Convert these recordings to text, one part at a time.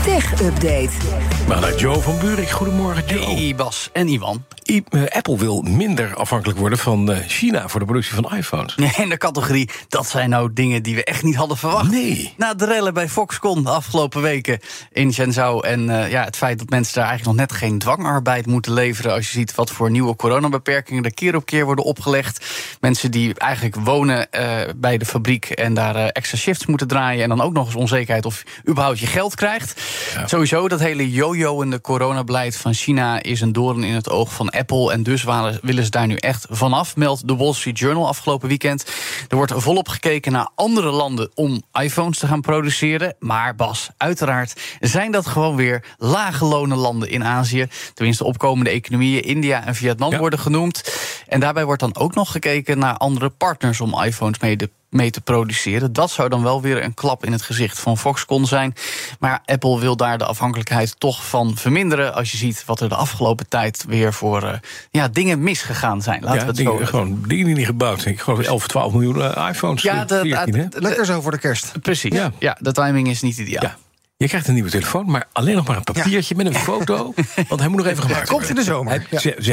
Tech-update. Maar naar Joe van Buurik. Goedemorgen, Joe. Hey, Bas en Iwan. Apple wil minder afhankelijk worden van China voor de productie van iPhones. In de categorie, dat zijn nou dingen die we echt niet hadden verwacht. Nee. Na de rellen bij Foxconn de afgelopen weken in Shenzhou en het feit dat mensen daar eigenlijk nog net geen dwangarbeid moeten leveren, als je ziet wat voor nieuwe coronabeperkingen er keer op keer worden opgelegd. Mensen die eigenlijk wonen bij de fabriek en daar extra shifts moeten draaien en dan ook nog eens onzekerheid of je überhaupt je geld krijgt. Ja. Sowieso, dat hele jojoende coronabeleid van China is een doorn in het oog van Apple en dus willen ze daar nu echt vanaf, meldt de Wall Street Journal afgelopen weekend. Er wordt volop gekeken naar andere landen om iPhones te gaan produceren. Maar Bas, uiteraard zijn dat gewoon weer lage lonen landen in Azië. Tenminste, opkomende economieën, India en Vietnam worden genoemd. En daarbij wordt dan ook nog gekeken naar andere partners om iPhones mee te produceren. Dat zou dan wel weer een klap in het gezicht van Foxconn zijn. Maar Apple wil daar de afhankelijkheid toch van verminderen, als je ziet wat er de afgelopen tijd weer voor dingen misgegaan zijn. Laten we het zo gewoon dingen die niet gebouwd zijn. Ik geloof 11 of 12 miljoen iPhones. Ja, 14, lekker zo voor de kerst. Precies. Ja, de timing is niet ideaal. Ja. Je krijgt een nieuwe telefoon, maar alleen nog maar een papiertje met een foto. Want hij moet nog even gemaakt worden. Komt in de zomer.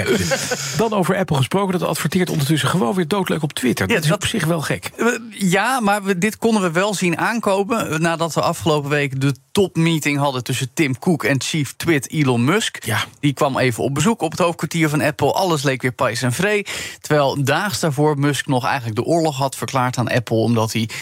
Dan over Apple gesproken. Dat adverteert ondertussen gewoon weer doodleuk op Twitter. Dat is op zich wel gek. Ja, maar dit konden we wel zien aankomen nadat we afgelopen week de topmeeting hadden tussen Tim Cook en Chief Twit Elon Musk. Ja. Die kwam even op bezoek op het hoofdkwartier van Apple. Alles leek weer pais en vree. Terwijl daags daarvoor Musk nog eigenlijk de oorlog had verklaard aan Apple, omdat hij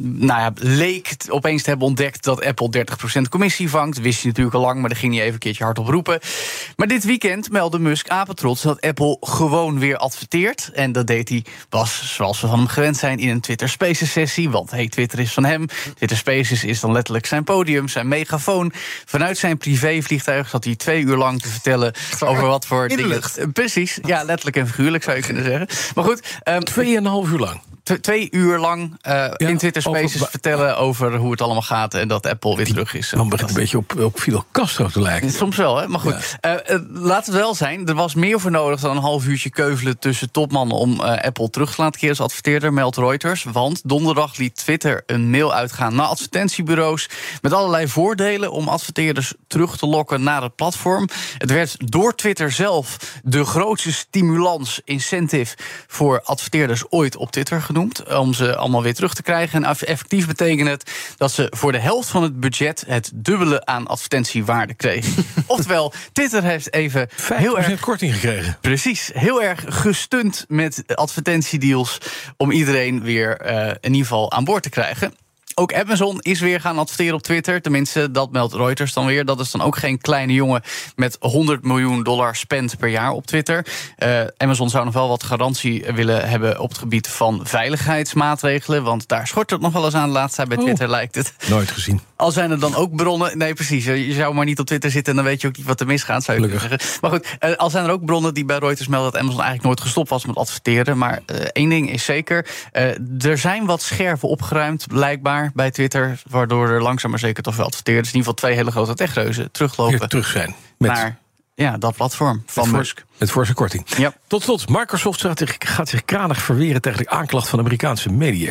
leek opeens te hebben ontdekt dat Apple 30% commissie vangt. Wist hij natuurlijk al lang, maar daar ging hij even een keertje hardop roepen. Maar dit weekend meldde Musk apetrots dat Apple gewoon weer adverteert. En dat deed hij, zoals we van hem gewend zijn, in een Twitter Spaces sessie. Want Twitter is van hem. Twitter Spaces is dan letterlijk zijn podium, zijn megafoon. Vanuit zijn privévliegtuig zat hij 2 uur lang te vertellen over wat voor dingen. Precies, ja, letterlijk en figuurlijk zou je kunnen zeggen. Maar goed. 2,5 uur lang. 2 uur lang in Twitter Spaces vertellen over hoe het allemaal gaat en dat Apple weer terug is. Dan begint een beetje op Fidel Castro te lijken. Soms wel, hè? Maar goed. Laat het wel zijn, er was meer voor nodig dan een half uurtje keuvelen tussen topmannen om Apple terug te laten keren als adverteerder, meldt Reuters. Want donderdag liet Twitter een mail uitgaan naar advertentiebureaus met allerlei voordelen om adverteerders terug te lokken naar het platform. Het werd door Twitter zelf de grootste stimulans, incentive voor adverteerders ooit op Twitter genoemd, om ze allemaal weer terug te krijgen. En effectief betekent het dat ze voor de helft van het budget het dubbele aan advertentiewaarde kregen. Oftewel, Twitter heeft even heel erg korting gekregen. Precies, heel erg gestunt met advertentiedeals om iedereen weer in ieder geval aan boord te krijgen. Ook Amazon is weer gaan adverteren op Twitter. Tenminste, dat meldt Reuters dan weer. Dat is dan ook geen kleine jongen met $100 miljoen spend per jaar op Twitter. Amazon zou nog wel wat garantie willen hebben op het gebied van veiligheidsmaatregelen. Want daar schort het nog wel eens aan de laatste tijd bij Twitter, lijkt het. Nooit gezien. Al zijn er dan ook bronnen. Nee, precies. Je zou maar niet op Twitter zitten en dan weet je ook niet wat er misgaat, zou je kunnen zeggen. Maar goed, al zijn er ook bronnen die bij Reuters melden dat Amazon eigenlijk nooit gestopt was met adverteren. Maar één ding is zeker. Er zijn wat scherven opgeruimd, blijkbaar, bij Twitter, waardoor er langzaam maar zeker toch wel adverteerders, in ieder geval 2 hele grote techreuzen, teruglopen. Hier terug zijn. Naar dat platform van Musk. Met forse korting. Ja. Tot slot, Microsoft gaat zich kranig verweren tegen de aanklacht van de Amerikaanse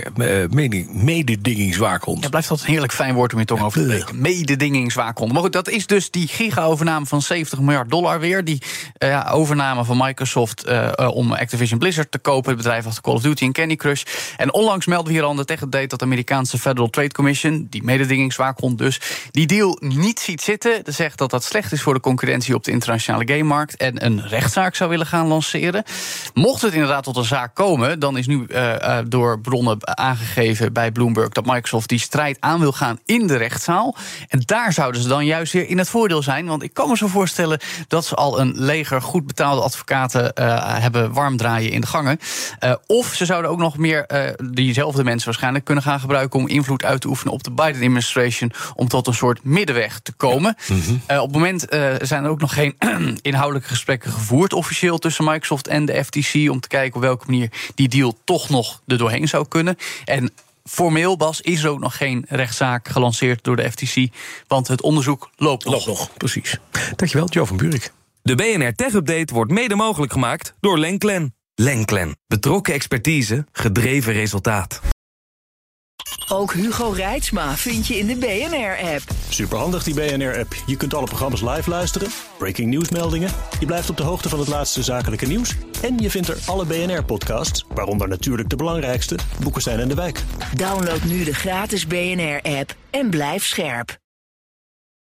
mededingingswaakhond. Ja, blijft dat een heerlijk fijn woord om je tong over te breken. Mededingingswaakhond. Maar goed, dat is dus die giga-overname van $70 miljard weer. Die overname van Microsoft om Activision Blizzard te kopen, het bedrijf achter Call of Duty en Candy Crush. En onlangs meldden we hier aan de tech-update dat de Amerikaanse Federal Trade Commission, die mededingingswaakhond dus, die deal niet ziet zitten. Dat zegt dat dat slecht is voor de concurrentie op de internationale gamemarkt en een rechtszaak zou willen gaan lanceren. Mocht het inderdaad tot een zaak komen, dan is nu door bronnen aangegeven bij Bloomberg dat Microsoft die strijd aan wil gaan in de rechtszaal. En daar zouden ze dan juist weer in het voordeel zijn. Want ik kan me zo voorstellen dat ze al een leger goed betaalde advocaten hebben warm draaien in de gangen. Of ze zouden ook nog meer diezelfde mensen waarschijnlijk kunnen gaan gebruiken om invloed uit te oefenen op de Biden-administration om tot een soort middenweg te komen. Op het moment zijn er ook nog geen inhoudelijke gesprekken gevoerd officieel tussen Microsoft en de FTC om te kijken op welke manier die deal toch nog er doorheen zou kunnen. En formeel, Bas, is er ook nog geen rechtszaak gelanceerd door de FTC, want het onderzoek loopt nog. Precies. Dankjewel, Joe van Buurik. De BNR Tech Update wordt mede mogelijk gemaakt door Lenklen. Lenklen. Betrokken expertise, gedreven resultaat. Ook Hugo Reitsma vind je in de BNR-app. Superhandig die BNR-app. Je kunt alle programma's live luisteren, breaking nieuwsmeldingen. Je blijft op de hoogte van het laatste zakelijke nieuws. En je vindt er alle BNR-podcasts, waaronder natuurlijk de belangrijkste, Boekenstein en de Wijk. Download nu de gratis BNR-app en blijf scherp.